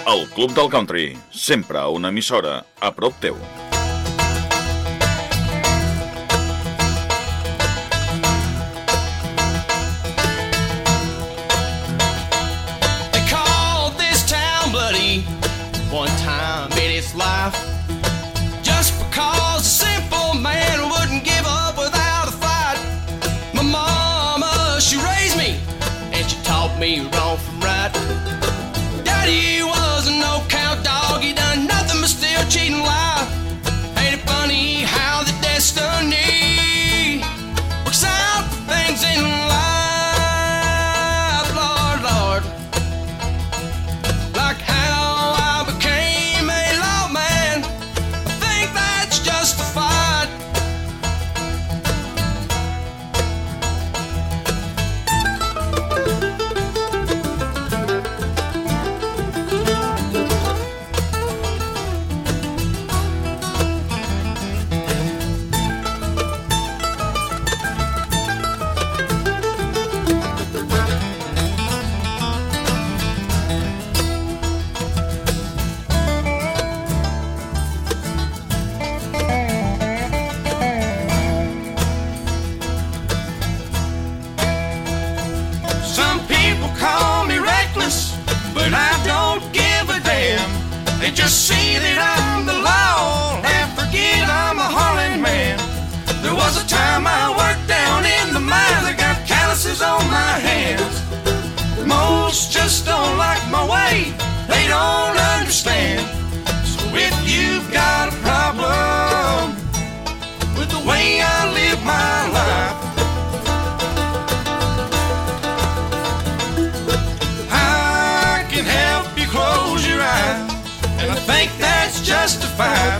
El Club del Country, sempre una emissora a prop teu. They called this town bloody one time in its life, just because a simple man wouldn't give up without a fight. My mama, she raised me, and she taught me wrong from right. Daddy was a no-count dog, he done nothing but still cheat and lie. Ain't it funny how the destiny works out for things in life, Lord, Lord. Like how I became a lawman, I think that's justified. Some people call me reckless, but I don't give a damn. They just see that I'm the law and forget I'm a hauling man. There was a time I worked down in the mine that got calluses on my hands. Most just don't like my way, they don't understand. So if you've got a problem with the way I live my life, I can help you close your eyes, and I think that's justified.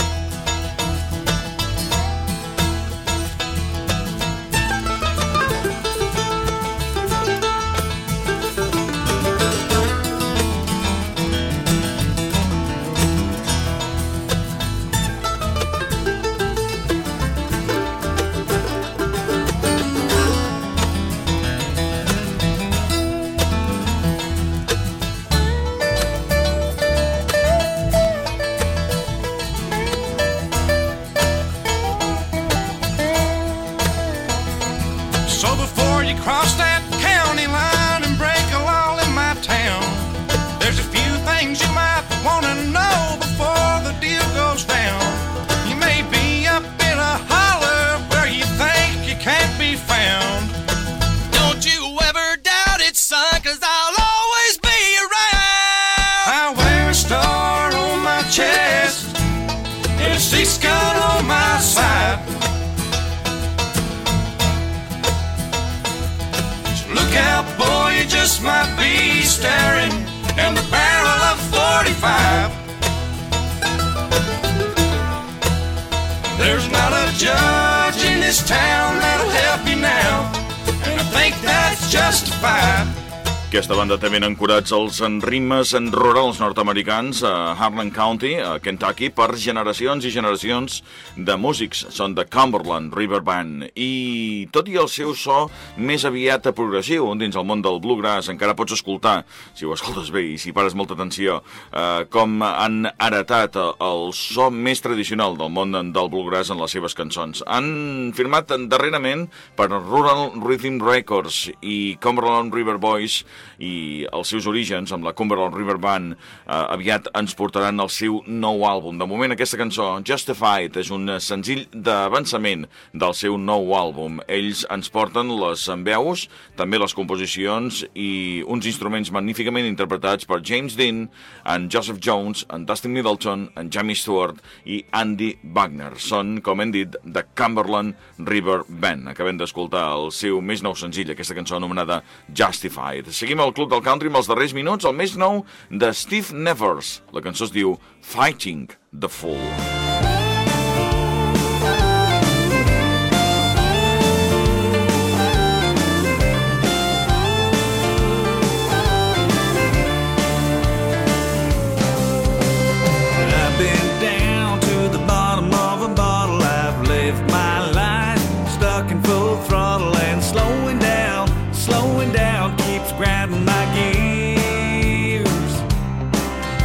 So before you cross that county line and break a law in my town, there's a few things you might want to know before the deal goes down. You may be up in a holler where you think you can't be found. Don't you ever doubt it, son, 'cause I'll always be around. I wear a star on my chest and a six-gun on my side. Look out, boy, you just might be staring down the barrel of 45. There's not a judge in this town that'll help you now, and I think that's justified. Aquesta banda té ben ancorats els ritmes rurals nord-americans a Harlan County, a Kentucky, per generacions i generacions de músics. Són de Cumberland River Band. I tot i el seu so més aviat progressiu dins el món del bluegrass, encara pots escoltar, si ho escoltes bé i si pares molta atenció, com han heretat el so més tradicional del món del bluegrass en les seves cançons. Han firmat darrerament per Rural Rhythm Records i Cumberland River Boys, i els seus orígens amb la Cumberland River Band aviat ens portaran el seu nou àlbum. De moment aquesta cançó, Justified, és un senzill d'avançament del seu nou àlbum. Ells ens porten les veus, també les composicions i uns instruments magníficament interpretats per James Dean, en Joseph Jones, en Dustin Middleton, en Jamie Stewart i Andy Wagner. Són, com hem dit, de Cumberland River Band. Acabem d'escoltar el seu més nou senzill, aquesta cançó anomenada Justified. Seguim al Club del Country amb els darrers minuts, el més nou de Steve Nevers. La cançó es diu Fighting the Fool. I've been down to the bottom of a bottle. I've lived my life stuck in full throttle, and slowing down keeps grinding my gears.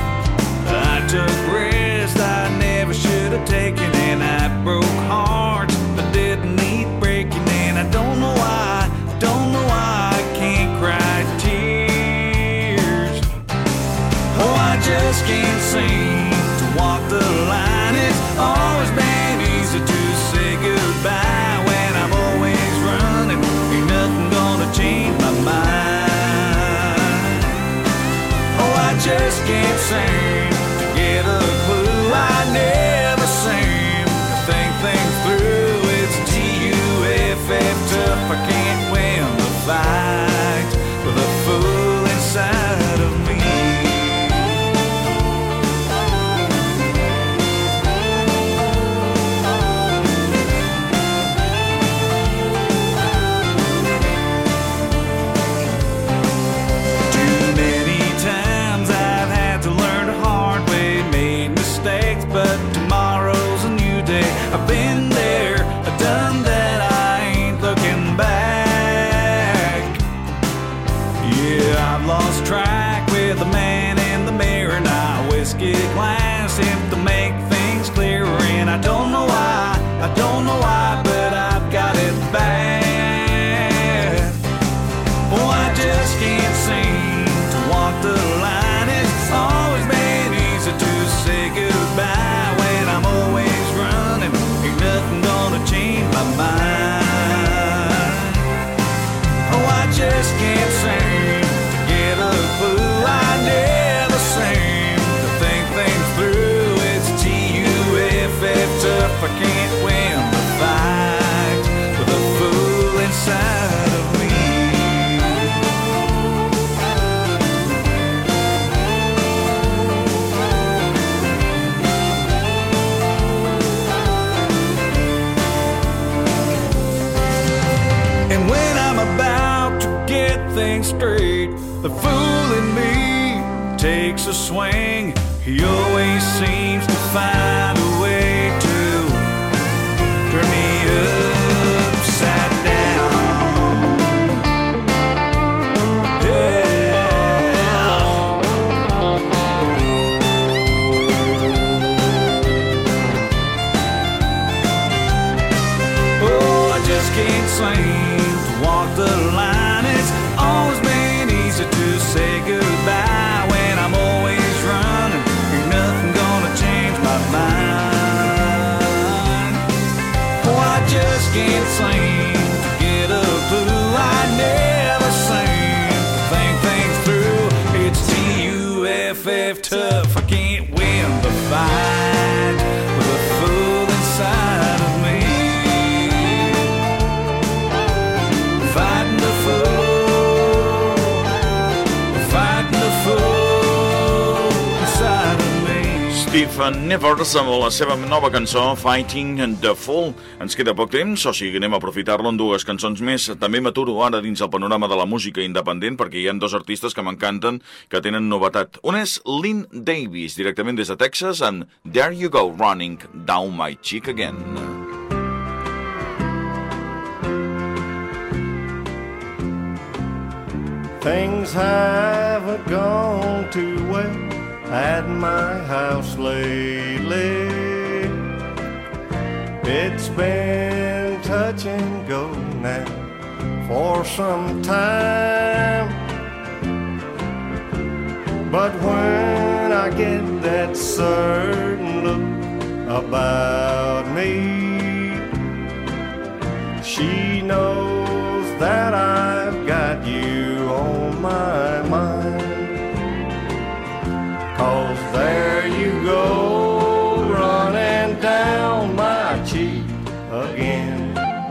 can't seem to walk the line. It's always been easy to say goodbye when I'm always running. Ain't nothing gonna change my mind. Oh, I just can't seem to get a clue. I never seem to think things through. It's TUFF tough. I can't win the fight with a fool inside of me. Too many times I've had to learn the hard way, made mistakes, but tomorrow's a new day. I've been there, I've done that, I ain't looking back. Yeah, I've lost track with the man in the mirror now. Whiskey glass him to make things clearer, and I don't know why, but I've got it bad. Oh, I just can't seem to walk the line. It's always been easy to say goodbye when I'm always running. Ain't nothing gonna change my mind. Oh, I just can't seem to get a clue. I never seem to think things through. It's TUFF tough. I can't win the fight with a fool inside of me. And when I'm about to get things straight, the fool in me takes a swing. He always seems to find a way to turn me upside down. Yeah. Oh, I just can't seem to walk the line. It's always been easy to say goodbye when I'm always running. Ain't nothing gonna change my mind. Oh, I just can't seem to get a clue. I never seem to think things through. It's TUFF tough. I can't win the fight with a fool inside of me. Fighting the fool, fighting the fool inside of me. Steve Nevers amb la seva nova cançó Fighting the Fool. Ens queda poc temps, o sigui que anem a aprofitar-lo en dues cançons més. També m'aturo ara dins el panorama de la música independent perquè hi ha dos artistes que m'encanten, que tenen novetat. Un és Lynn Davis, directament des de Texas, amb There You Go Running Down My Cheek Again. Things haven't gone too well at my house lately. It's been touch and go now for some time. But when I get that certain look about me, she knows that I've got you on my mind. 'Cause there you go, running down my cheek again,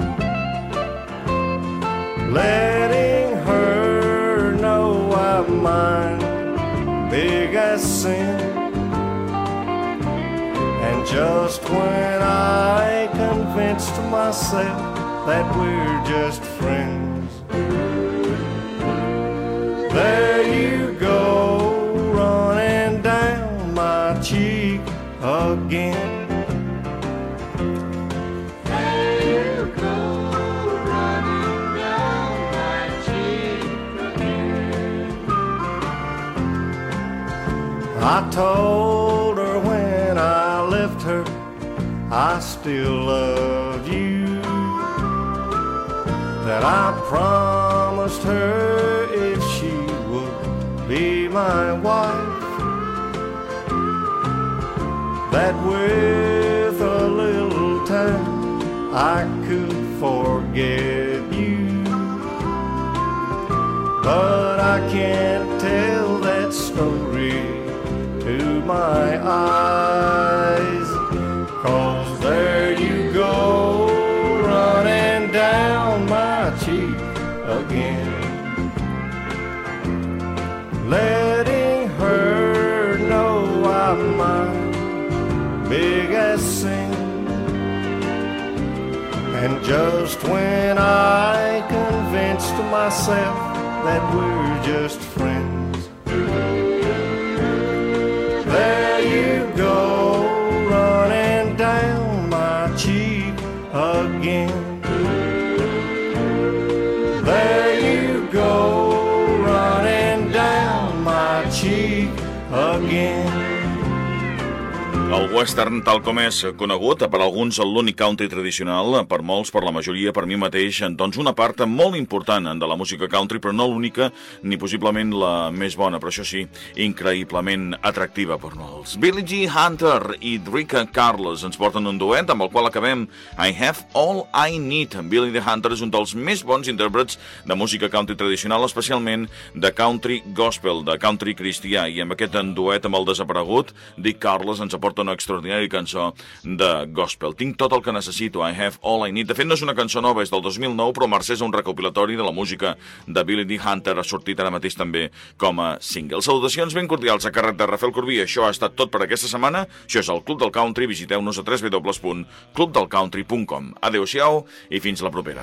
letting her know I'm mine, big as sin. And just when I convinced myself that we're just friends, there you go, running down my cheek again. There you go, running down my cheek again. I told her when I left her I still loved you, that I promised her if she would be my wife, that with a little time I could forget you. But I can't tell that story to my eyes, 'cause there you go, running down my cheek again, letting her know I'm mine, big as sin. And just when I convinced myself that we're just friends, there you go, running down my cheek again. There you go, running down my cheek again. El western, tal com és conegut, per alguns l'únic country tradicional, per molts, per la majoria, per mi mateix, doncs una part molt important de la música country, però no l'única ni possiblement la més bona, però això sí, increïblement atractiva per molts. Billie G. Hunter i Ricka Carlos ens porten un duet amb el qual acabem I Have All I Need. Billie G. Hunter és un dels més bons intèrprets de música country tradicional, especialment de country gospel, de country cristià, i amb aquest duet amb el desaparegut Dick Carlos ens aporta una extraordinària cançó de gospel. Tinc tot el que necessito, I Have All I Need. De fet, no és una cançó nova, és del 2009, però mercès a un recopilatori de la música de Billie G. Hunter, ha sortit ara mateix també com a single. Salutacions ben cordials a càrrec de Rafael Corbí. Això ha estat tot per aquesta setmana. Això és el Club del Country. Visiteu-nos a www.clubdelcountry.com. Adéu-siau i fins la propera.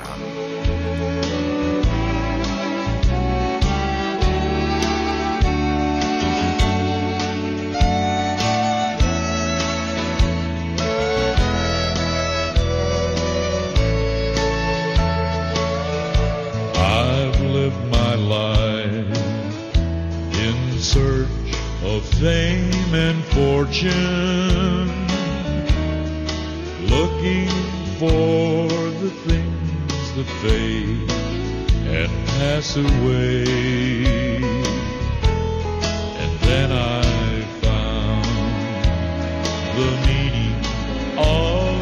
Of fame and fortune, looking for the things that fade and pass away. And then I found the meaning of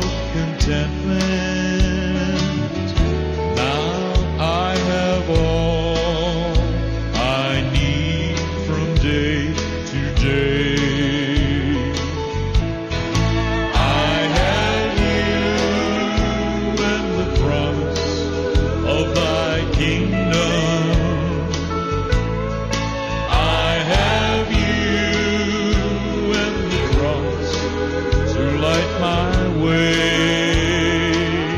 contentment. Now I have all I need from day to day. I have you and the promise of thy kingdom. I have you and the cross to light my way.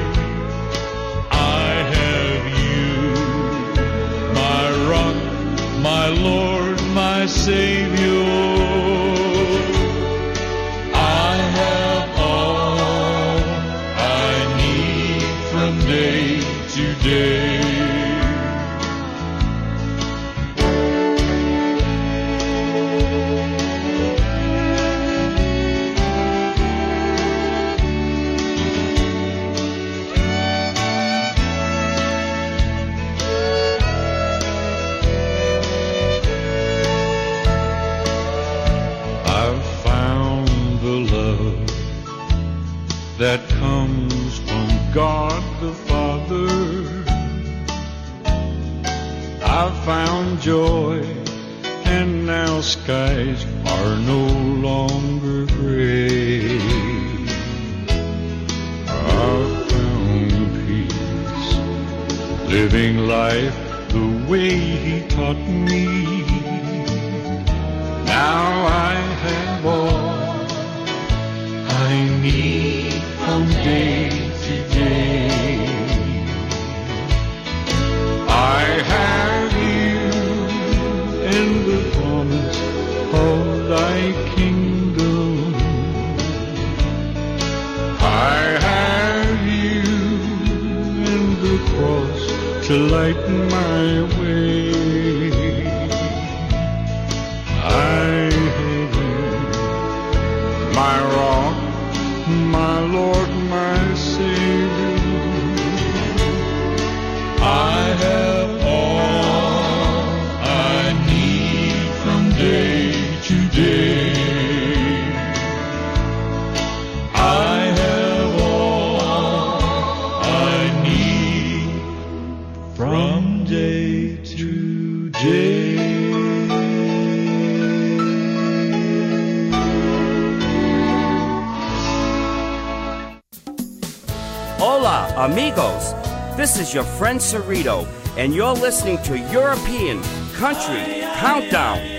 I have you, my rock, my Lord, my Savior. I have all I need from day to day. That comes from God the Father. I've found joy, and now skies are no longer gray. I've found peace, living life the way He taught me. Now I have all I need from day to day. I have you in the promise of thy kingdom. I have you in the cross to light my way. Hola, amigos. This is your friend Cerrito, and you're listening to European Country Countdown.